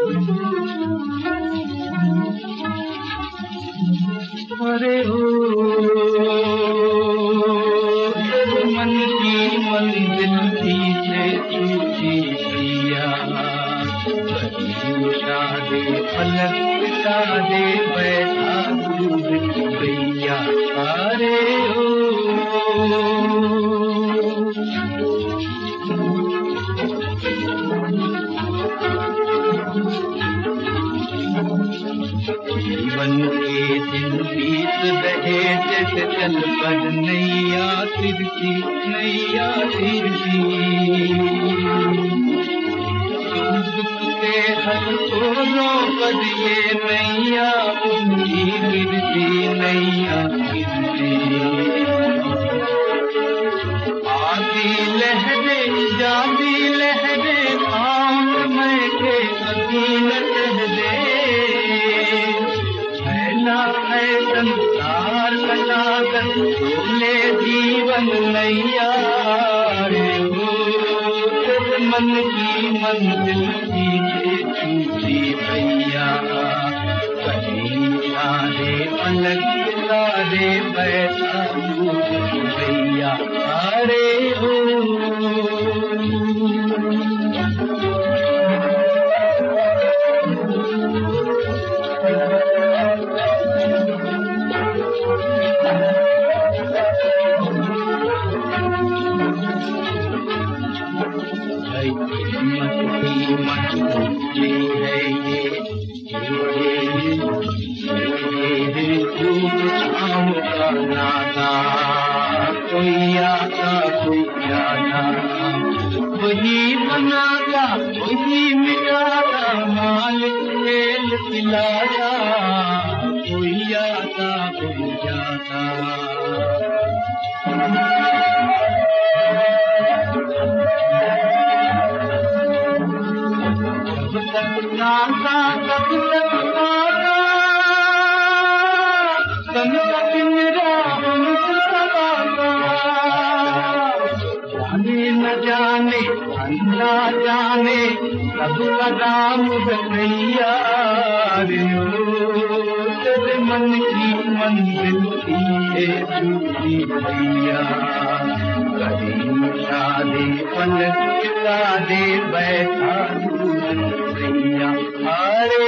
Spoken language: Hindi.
अरे ओ मन की मंजिल पीछे छूटी पिया, शादे पलक शादे बैठा दूध गैया। अरे ओ जीवन के दिन बीत रहे जैसे चल पर नैया तिरछी, नैया तिरछी। दुख के हर कोनों पर ये नैया उनकी गिरती, नैया गिरती। आती लहरे जाती लहरे आम में के कभी न कह दे, फैला है संसार का सागर डोले जीवन नैया। मन की मंजिल पीछे छूटी भैया, कहीं आधे पलक सारे बैठा भैया। अरे ओ कोई आता कोई जाता, वही बनाता वही मिटाता, मालिक खेल खिलाता, कोई आता कोई जाता। जब तक नाता तब तक नाता, तब तक मेरा जाने न जाने अल्लाह जाने कब कदाम भैया। तेरे मन की मंजिल पीछे छूटी भैया, कहीं शादी पलक शादी बैठा भैया। अरे